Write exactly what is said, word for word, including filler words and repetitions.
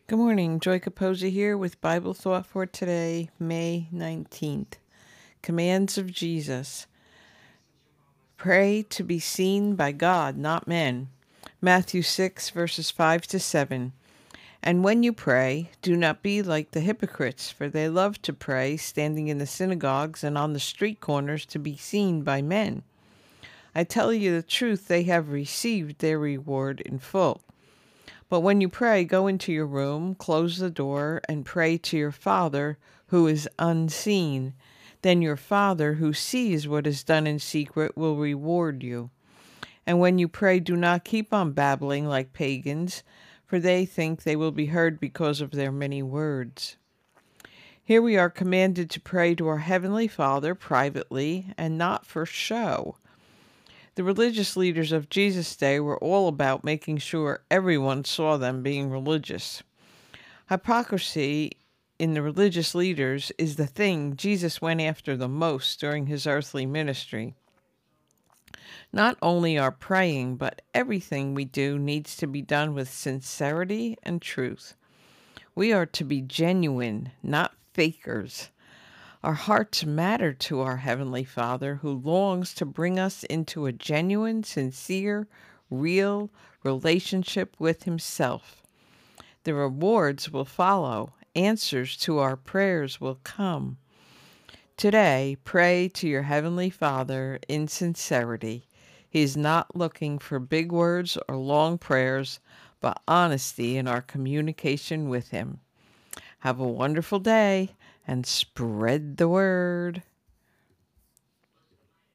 Good morning, Joy Capozzi here with Bible Thought for today, May nineteenth. Commands of Jesus. Pray to be seen by God, not men. Matthew six, verses five to seven. And when you pray, do not be like the hypocrites, for they love to pray, standing in the synagogues and on the street corners to be seen by men. I tell you the truth, they have received their reward in full. But when you pray, go into your room, close the door, and pray to your Father who is unseen. Then your Father who sees what is done in secret will reward you. And when you pray, do not keep on babbling like pagans, for they think they will be heard because of their many words. Here we are commanded to pray to our Heavenly Father privately and not for show. The religious leaders of Jesus' day were all about making sure everyone saw them being religious. Hypocrisy in the religious leaders is the thing Jesus went after the most during his earthly ministry. Not only our praying, but everything we do needs to be done with sincerity and truth. We are to be genuine, not fakers. Our hearts matter to our Heavenly Father, who longs to bring us into a genuine, sincere, real relationship with Himself. The rewards will follow. Answers to our prayers will come. Today, pray to your Heavenly Father in sincerity. He is not looking for big words or long prayers, but honesty in our communication with Him. Have a wonderful day and spread the word.